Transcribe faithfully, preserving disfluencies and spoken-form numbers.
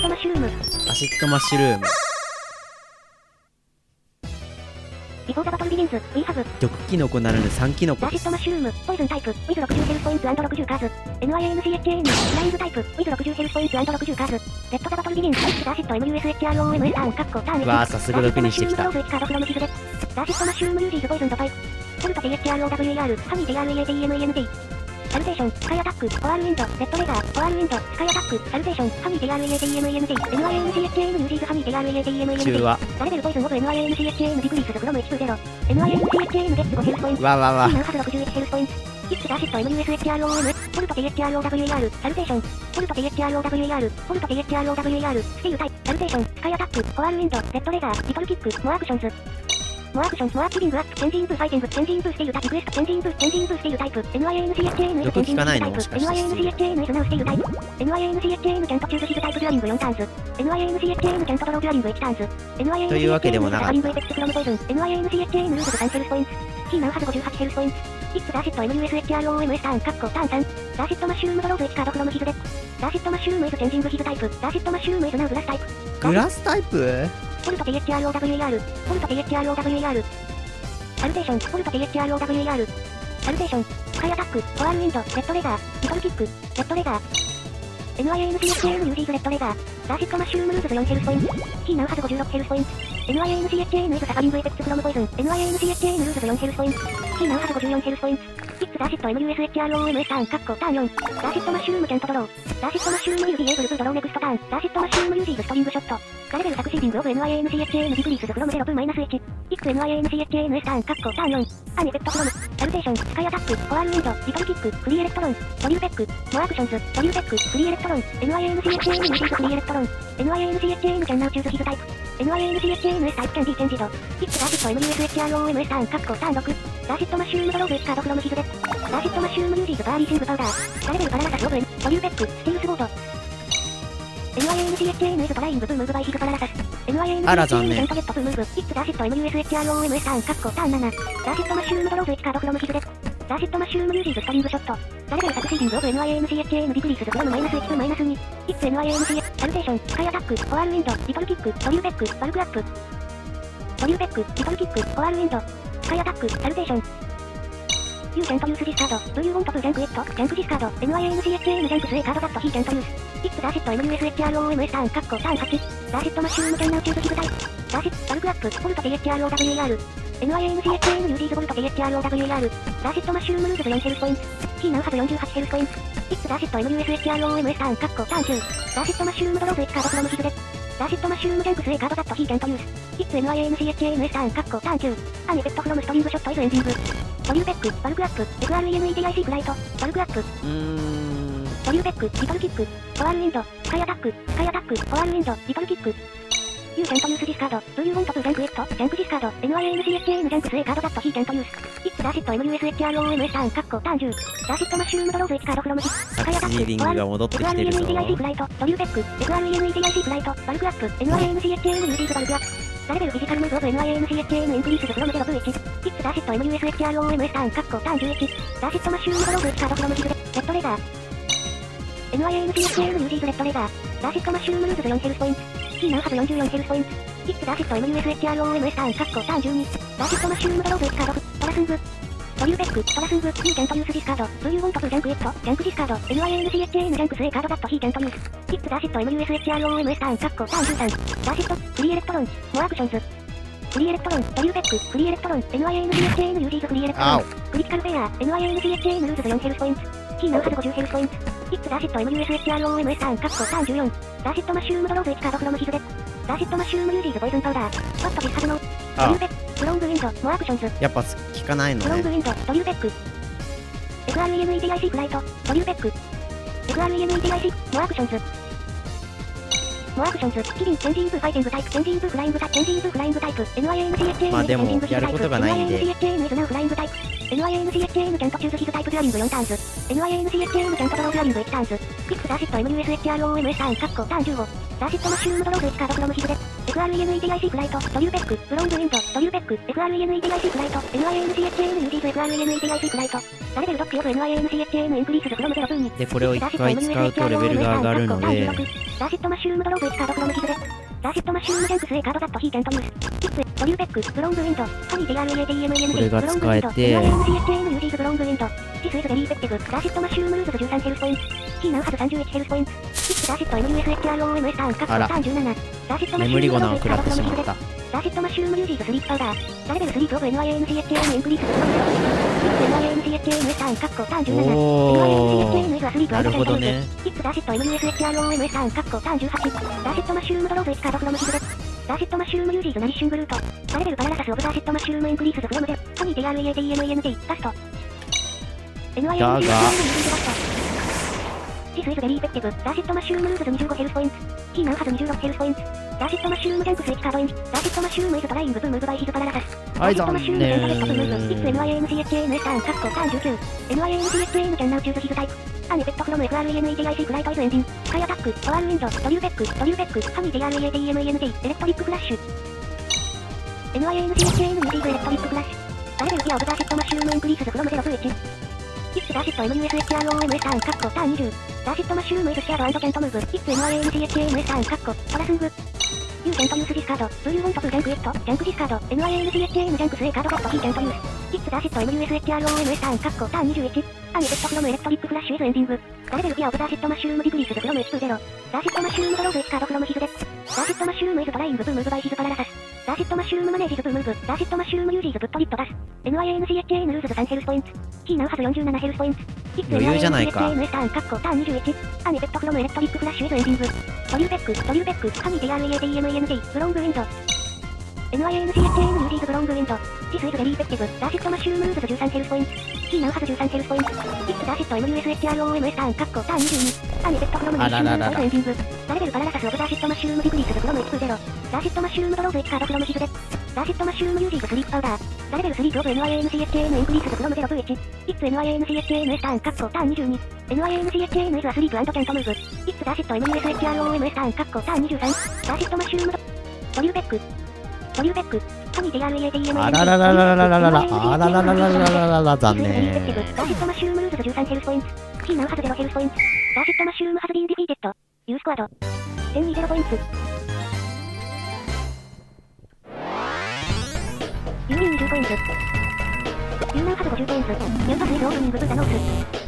トマッシュルーム。 アシッドマッシュルーム。 ビフォーザバトルビギンズ、We have。 毒キノコならぬ酸キノコザ・です。 シットマッシュルーム、ポイズンタイプ、with ろくじゅうヘルスポイント &ろくじゅう カーズ。エヌアイエヌシーエイチエーエヌ、フライングタイプ、with ろくじゅうヘルスポイント &ろくじゅう カーズ。レッドザバトルビギンズ、ザ・シット エムユーエスエイチアールオーエムエス ターン、カッコ、ターンエわあ、早速毒にしてきた。 ザ・シットマッシュルームドローズいちカードフロムヒズレ。ザ・シットマッシュルームユージーズポイズンドパイプ。ポルト ティーエイチアールオーダブリューアール、ハミー ティーアールイーエーティーエムイーエヌティー。サルテーション、スカイアタック、フォアールウィンド、レッドレーダー、フォアールウィンド、スカイアタック、サルテーション、ハミー ティーアールイーエーティーエムイーエヌティー、エヌアイエヌシーエイチエーエヌ ユージーズハミー ティーアールイーエーティーエムイーエヌティー。 中和。 ザレベルポイズンオブ エヌアイエヌシーエイチエーエヌ ディクリースズフロムエイチツーゼロ。エヌアイエヌシーエイチエーエヌ ゲッツごヘルスポイント。 わわわ。 ナンハズろくじゅういちヘルスポイント。キッズザーシット エムユーエスエイチアールオーエム、ポルト ティーエイチアールオーダブリューアール、サルテーション、ポルト ティーエイチアールオーダブリューアール、ポルト ティーエイチアールオーダブリューアール、スティールタイプ、サルテーション、スカイアタック、フォアールウィンド、レッドレーダー、リトルキック、モアアクションズ。モアアクション、モアキリングアップ、チェンジインプファイティング、チェンジインプスティールタイプ、リクエスト、チェンジインプ、チェンジインプスティールタイプ、エヌアイエヌシーエイチエーエヌ毒効かないのもしかしてエヌアイエヌシーエイチエーエヌ is now スティールタイプ。エヌアイエヌシーエイチエーエヌ キャントチューズヒズタイプデュアリングよんターンズ。エヌアイエヌシーエイチエーエヌ キャントドローデュアリングいちターンズ。エヌアイエヌシーエイチエーエヌというわけでもなかった。 リングエペックスフロムポイズン。エヌアイエヌシーエイチエーエヌ ルーズさんヘルスポイント。キーナンハズごじゅうはちヘルスポイント。イッツザーシット エムユーエスエイチアールオーエムエス ターン、カッコ、ターンさん。ザーシットマッシュルームドローズいちカードフロムヒズレ。ザーシットマッシュルームイズチェンジングヒズタイプ。ザーシットマッシュルームイズナウグラスタイプ。 グラスタイプ？ ポルト ティーエイチアールオーダブリューアール、ポルト ティーエイチアールオーダブリューアール。サルテーション、ポルト ティーエイチアールオーダブリューアール。サルテーション、スカイアタック、フォアールウィンド、レッドレーダー、リトルキック、レッドレーダー。エヌアイエヌシーエイチエーエヌ ユージーズレッドレーダー。ザーシットマッシュルームルーズズよんヘルスポイント。キーナンハズごじゅうろくヘルスポイント。エヌアイエヌシーエイチエーエヌ イズサファリングエペックスフロムポイズン。エヌアイエヌシーエイチエーエヌ ルーズズよんヘルスポイント。キーナンハズごじゅうよんヘルスポイント。キッズザーシット エムユーエスエイチアールオーエムエス ターン、カッコ、ターンよん。ザーシットマッシュルームキャントドロー。ザーシットマッシュルームユージーエーブルプドローネクストターン。ザーシットマッシュルームユージーズストリングショット。ガレベルサクシーディングオブ エヌアイエヌシーエイチエーエヌ ディクリースズフロムゼロプマイナスいち。キック エヌアイエヌシーエイチエーエヌ ターン、カッコ、ターンよん。アンエフェクトフロム。サルテーション、スカイアタック、フォアールウィンド、リトルキック、フリーエレクトロン。ドリューペック、モアアクションズ、ドリューペック、フリーエレクトロン。エヌアイエヌシーエイチエーエヌ ユージーズフリーエレクトロン。エヌアイエヌシーエイチエーエヌ キャンナウチューズヒズタイプ。エヌアイエヌシーエイチエーエヌ タイプキャンディチェンジド。キックザーシット エムユーエスエイチアールオーエムエス ターン、カッコ、ターンろく。ザーシットマッシュルームドローズいちカードフロムヒズレ。ザーシットマッシュルームユージーズバーリーシングパウダー。ガレベルパララサスオブエン、ドリューペック、スティールスボード。エヌアイエヌシーエイチエーエヌ イズトライングブームーブバイヒグパララサス。エヌアイエヌシーエイチエーエヌ キャントゲットブームーブ。キックザーシット エムユーエスエイチアールオーエムエス ターン、カッコ、ターンなな。ザーシットマッシュルームドローズいちカードフロムヒズレ。ザーシットマッシュルームユージーズストリングショット。ガレベルサクシーディングオブ エヌアイエヌシーエイチエーエヌ ディクリースズフロムマイナスいちとマイナスに。キック エヌアイエヌシーエイチ、サルテーション、スカイアタック、フォアールウィンド、リトルキック、ドリューペック、バルクアップ。ドリューペック、リトルキック、フォアールウィンド、スカイアタック、サルテーション。You can't use this card. Do you want to junk it? Junk this card. エヌアイエヌシーエイチエーエヌ ジャンクス A カード that he can't use. It's ザーシット エムユーエスエイチアールオーエムエス ターン、カッコ、ターンはち。ザーシットマッシュルームキャンナウチューズヒズタイプ。ザーシット、バルクアップ、ポルト ティーエイチアールオーダブリューアール。エヌアイエヌシーエイチエーエヌ ユージーズボルト ティーエイチアールオーダブリューアール。ザーシットマッシュルームルーズよんヘルスポイント。キーナウハズよんじゅうはちヘルスポイント。It's ザーシット エムユーエスエイチアールオーエムエス ターン、カッコ、ターンきゅう。ザーシットマッシュルームドローズいちカードフロムヒズレ。ザーシットマッシュルームジャンクス A カード that he can't use. It's エヌアイエヌシーエイチエーエヌ ターン、カッコ、ターンきゅう。アンエフェクトフロムストリングショットイズエンディング。ドリューペック、バルクアップ、エフアールイーエヌイーティーアイシー フライト、バルクアップ。 うーん。 ドリューペック、リトルキック、フォアールウィンド、スカイアタック、スカイアタック、フォアールウィンド、リトルキック。You can't use this card. Do you want to junk it? Junk this card. エヌアイエヌシーエイチエーエヌ ジャンクス A カード that he can't use. It's ザーシット エムユーエスエイチアールオーエムエス ターン、カッコ、ターンじゅう。ザーシットマッシュルームドローズいちカードフロムヒス。スカイアタック、 リーディングが戻ってきてるぞ。 エフアールイーエヌイーティーアイシー フライト、ドリューペック、エフアールイーエヌイーティーアイシー フライト、バルクアップ、エヌアイエヌシーエイチエーエヌ ユージーズバルクアップ。ザレベルフィジカルムーブオブ エヌアイエヌシーエイチエーエヌ インクリースズフロムゼロブイワン。It's ザーシット エムユーエスエイチアールオーエムエス ターン、カッコ、ターンじゅういち。ザーシットマッシュルームドローズいちカードフロムヒズレ。レッドレーダー。エヌアイエヌシーエイチエーエヌ ユージーズレッドレーダー。ザーシットマッシュルームルーズよんヘルスポイント。キーナウハズよんじゅうよんヘルスポイント。It's ザーシット エムユーエスエイチアールオーエムエス ターン、カッコ、ターンじゅうに。ザーシットマッシュルームドローズいちカードフ、トラスング。ドリューペック、トラスング、You can't use this card. Do you want to junk it? Junk this card. エヌアイエヌシーエイチエーエヌ ジャンクス A カード that he can't use. It's ザーシット エムユーエスエイチアールオーエムエス ターン、カッコ、ターンじゅうさん。ザーシット、フリーエレクトロン、モアアクションズ。フリーエレクトロン、ドリューペック、フリーエレクトロン、エヌアイエヌシーエイチエーエヌ ユージーズフリーエレクトロン。クリティカルフェア、エヌアイエヌシーエイチエーエヌ ルーズズよんヘルスポイント。キーナウハズごじゅうヘルスポイント。It's ザーシット エムユーエスエイチアールオーエムエス ターン、カッコ、ターンじゅうよん。ザーシットマッシュルームドローズいちカードフロムヒズレ。ザーシットマッシュルームユージーズポイズンパウダー。ワットディスハズノー。ドリューペック、フロングウィンド、モアアクションズ。 やっぱ効かないのね。 フロングウィンド、ドリューペック。エフアールイーエヌイーティーアイシー フライト、ドリューペック。エフアールイーエヌイーティーアイシー、モアアクションズ。モアアクションズ、キリン、チェンジインプファイティングタイプ、チェンジインプフライングタイプ、チェンジインプフライングタイプ、エヌアイエヌシーエイチエーエヌまあでもやることがないんで。 エヌアイエヌシーエイチエーエヌ is now フライングタイプ。エヌアイエヌシーエイチエーエヌ キャントチューズヒズタイプデュアリングよんターンズ。エヌアイエヌシーエイチエーエヌ キャントドローデュアリングいちターンズ。ピックザーシット エムユーエスエイチアールオーエムエス ターン、カッコ、ターンじゅうご。ザーシットマッシュルームドローズいちカードフロムヒズレ。 エフアールイーエヌイーディーアイシー フライト、トリューペック、ブロングウィンド、トリューペック、エフアールイーエヌイーディーアイシー フライト、エヌアイエヌシーエイチエーエヌ ユーディーズ エフアールイーエヌイーディーアイシー フライト、ラレベルドックオブ エヌアイエヌシーエイチエーエヌ インクリースズフロムゼロブーに。 で、これをいっかい使うとレベルが上がるので、 ダーシットマッシュルームドローブいちカードフロムヒズレ。ダーシットマッシュルームジェンクス A カードザットヒーテントユース。キッズ、トリューペック、ブロングウィンド、ハニー ディーアールイーエーディーエムイーエヌディー、 これが使えて、 エヌアイエヌシーエイチエーエヌ ユーディーズ ブロングウィンド、シスイズベリーエフェクティブ、ダーシットマッシュルームルーズズじゅうさんヘルスポイント。キーナウハズさんじゅういちヘルスポイント。キッズダーシット エムユーエスエイチアールオーエムエス ターンカットさんじゅうなな。ダーシットマッシュルームドローブいちカードフロムヒズレ。ダーシットマッシュルームリュージーズスリープパウダー。ラレベルスリープオブ エヌアイエヌシーエイチエーエヌ インクリースズフロムゼロブーに。エヌアイエヌシーエイチエーエヌ ターンカットさんじゅうなな。エヌアイエヌシーエイチエーエヌ イズアスリープアンドテントムーブ。キッズダーシット エムユーエスエイチアールオーエムエス ターンカットさんじゅうはち。ダーシットマッシュルームドローブいちカードフロムヒズレ。ダーシットマッシュルームユージーズナリッシュングルート。ラレベルパララサスオブダーシットマッシュルームインクリースズフロムゼロ。ハニー ディーアールイーエーディーエムイーエヌディー、ラスト。エヌアイエヌシーエイチエーエヌ ユーディーズラスト。シスイズベリーエフェクティブ、ダーシットマッシュルームルーズズにじゅうごヘルスポイント。キーナウハズにじゅうろくヘルスポイント。ダーシットマッシュルームジェンクスいちカードイン。ダーシットマッシュルームイズトライングブームーブバイヒズパララサス。 はい、 ダーシットマッシュルームセンタレットブームーブ。キッズ エヌアイエヌシーエイチエーエヌ ターンカットさんじゅうきゅう。エヌアイエヌシーエイチエーエヌ キャンナウチューズヒズタイプ。アンエフェクトフロム エフアールイーエヌイーディーアイシー フライトイズエンジン。スカイアタック、パワーウィンド、トリューペック、トリューペック、ハニー ディーアールイーエーディーエムイーエヌディー、エレクトリックフラッシュ。エヌアイエヌシーエイチエーエヌ ユーディーズ エレクトリックフラッシュ。ラレベルピアオブダーシットマッシュルームインクリースズフロムゼロブーいち。キッズダーシット エムユーエスエイチアールオーエムエス ターンカットターンにじゅう。ダーシットマッシュルームイズスキャードケントムーブ。キッズ エヌアイエヌシーエイチエーエヌエス ターンカットトラスング。ユーケントユースディスカード。ブーユーウォントプージャンクエット。ジャンクディスカード。エヌアイエヌシーエイチエーエヌ ジャンクス A カードガットヒーケントユース。キッズダーシット エムユーエスエイチアールオーエムエス ターンカットターンにじゅういち。アンエフェクトフロムエレクトリックフラッシュイズエンディング。ラレベルピアオブダーシットマッシュルームディグリースズフロムエイチにじゅう。ダーシットマッシュルームドローブいちカードフロムヒズレッツ。ダーシットマッシュルームイズトライングブームーブバイヒズパララサス。ダーシットマッシュルームマネージズブームーブ。ダーシットマッシュルームユージーズブットリットダス。エヌアイエヌシーエイチエーエヌ ルーズズさんヘルスポイント。キーナウハズよんじゅうななヘルスポイント。 余裕じゃないか。 ターンカッコターンにじゅういち。アンエフェクトフロムエレクトリックフラッシュイズエンディング。トリューペック、トリューペック、ハニー ディーアールイーエーディーエムイーエヌディー、ブロングウィンド。エヌアイエヌシーエイチエーエヌ ユーディーズブロングウィンド。シスイズベリーエフェクティブ、ダーシットマッシュルームルーズズじゅうさんヘルスポイント。キーナウハズじゅうさんヘルスポイント。キッズダーシット エムユーエスエイチアールオーエムエス ターンカッコターンにじゅうに。アンエフェクトフロムエレクトリックフラッシュイズエンディング。ラレベルパララサスオブダーシットマッシュルームディグリースズフロムエイチにじゅう。ダーシットマッシュルームドローブいちカードフロムヒズレッツ。ダーシットマッシュルームユージーズスリープパウダー。ラレベルスリープオブ エヌアイエヌシーエイチエーエヌ インクリースズフロムゼロブーいち。キッズ エヌアイエヌシーエイチエーエヌ ターンカッコターンにじゅうに。エヌアイエヌシーエイチエーエヌ イズアスリープアンドケントムーブ。キッズダーシット エムユーエスエイチアールオーエムエス ターンカッコターンにじゅうさん。ダーシットマッシュルームドトリューペック。トリューペック。ハニー ディーアールイーエーディーエムイーエヌディー。 あらららららららららあららららららら残念。 ダーシットマッシュルームルーズズじゅうさんヘルスポイント。キーナウハズゼロヘルスポイント。ダーシットマッシュルームハズビーンディフィーテッド。ユースクワード。せんにじゅうポイント。ユーミンにじゅうポイント。ユーナウハズごじゅうポイント。メンバスイズオープニングブーザノース。